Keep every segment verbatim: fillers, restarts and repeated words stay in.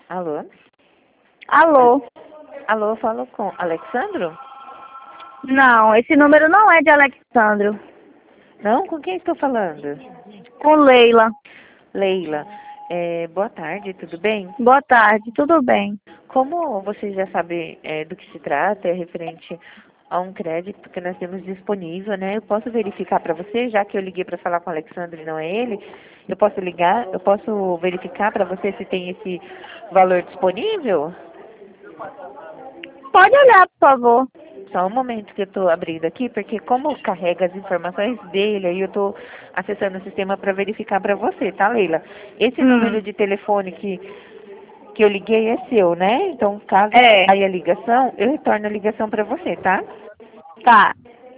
Alô? Alô? Alô, falo com Alexandro? Não, esse número não é de Alexandro. Não, com quem estou falando? Com Leila. Leila. É, boa tarde, tudo bem? Boa tarde, tudo bem? Como você já sabe é, do que se trata, é referente a um crédito que nós temos disponível, né? Eu posso verificar para você, já que eu liguei para falar com o Alexandre e não é ele, eu posso ligar, eu posso verificar para você se tem esse valor disponível? Pode olhar, por favor. Só um momento que eu estou abrindo aqui, porque como carrega as informações dele, aí eu estou acessando o sistema para verificar para você, tá, Leila? Esse número Hum, de telefone que, que eu liguei é seu, né? Então, caso é, caia a ligação, eu retorno a ligação para você, tá? tá.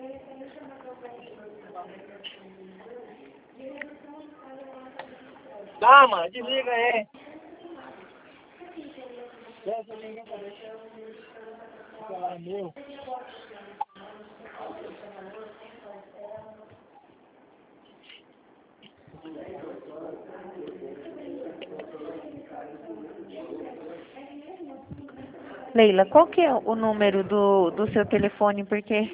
Calma, desliga aí. Deixa eu ligar pra deixar o celular meu. Leila, qual que é o número do, do seu telefone? Porque...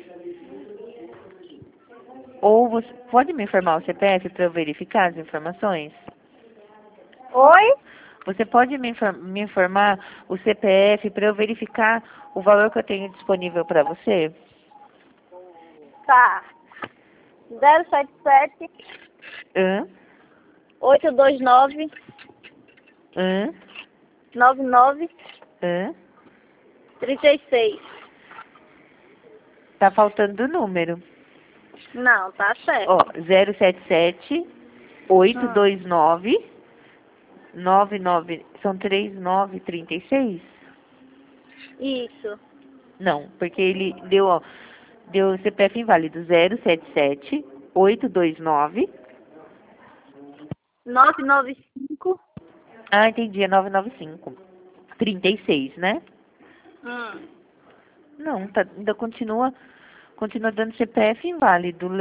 Ou você pode me informar o C P F para eu verificar as informações? Oi? Você pode me, infor- me informar o C P F para eu verificar o valor que eu tenho disponível para você? Tá. zero sete sete, Hã? oito dois nove, Hã? nove nove Hã? três seis. Tá faltando o número. Não, tá certo. Ó, zero sete sete, oito Hum, dois nove, nove nove, são três nove trinta e seis? isso. Não, porque ele deu, ó, deu C P F inválido zero sete sete, oito dois nove. nove nove cinco. Ah, entendi, é nove nove cinco. trinta e seis, né? Hum. Não, tá, ainda continua, continua dando C P F inválido.